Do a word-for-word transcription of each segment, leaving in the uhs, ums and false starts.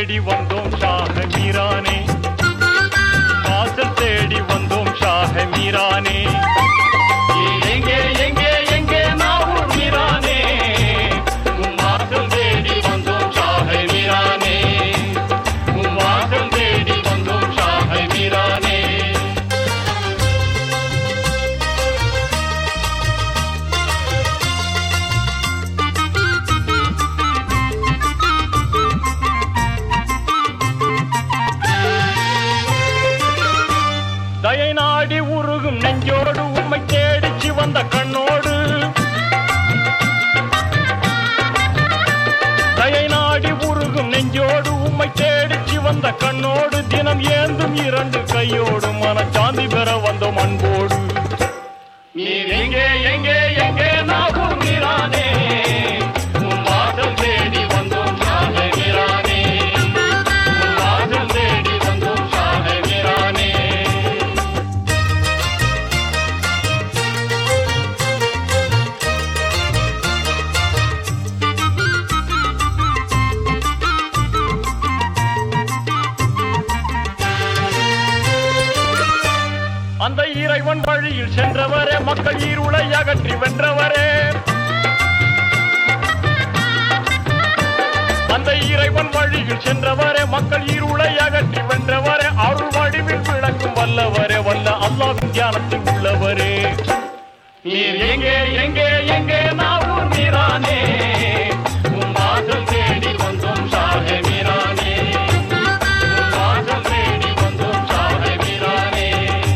தேடி வந்தோம் ஷாஹ மீரானே, வாசல் தேடி வந்தோம் ஷாஹ மீரானே. எங்கே எங்கே எங்கே நாவூர் மீரானே, உன் வாசல் தேடி வந்தோம் ஷாஹ மீரானே, உன் வாசல் தேடி வந்தோம் ஷாஹ மீரானே. தயை நாடி உருகும் நெஞ்சோடு உம்மை தேடிச்சு வந்த கண்ணோடு, தயை நாடி உருகும் நெஞ்சோடு உம்மை தேடிச்சு வந்த கண்ணோடு, தினம் ஏந்தும் இரண்டு கையோடு மனச்சாந்தி பெற வந்தோம் அன்போடு. நீர் எங்கே எங்கே எங்கே நாவூர் மீரானே, உன் வாசல் தேடி வந்தோம் ஷாஹ மீரானே, உன் வாசல் தேடி வந்தோம் ஷாஹ மீரானே. அந்த இறைவன் வழியில் சென்றவரே, மக்கள் ஈருளை அகற்றி வென்றவரே, அந்த இறைவன் வழியில் சென்றவரே, மக்கள் ஈருளை அகற்றி வென்றவரே, அருள் வடிவில் விளக்கும் வல்லவரே, வல்ல அல்லாஹ்வின் தியானத்தில் உள்ளவரே. நீர் எங்கே எங்கே எங்கே நாவூர் மீரானே, உன் வாசல் தேடி வந்தோம் ஷாஹ மீரானே, உன் வாசல் தேடி வந்தோம் ஷாஹ மீரானே.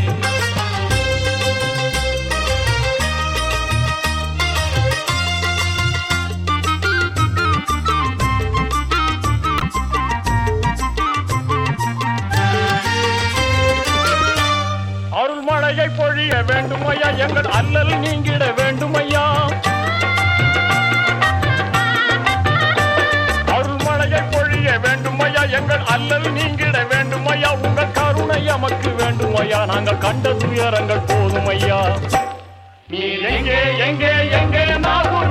அருள்மழையை பொழிய வேண்டுமையா, எங்கள் அல்லல் நீங்கிட வேண்டுமையா, அருள்மழையை பொழிய வேண்டுமையா, எங்கள் அல்லல் நீங்கிட வேண்டுமையா, உங்கள் கருணை நமக்கு வேண்டுமையா, நாங்கள் கண்ட துயரங்கள் போதுமையா. நீர் எங்கே எங்கே எங்கே நாவூர்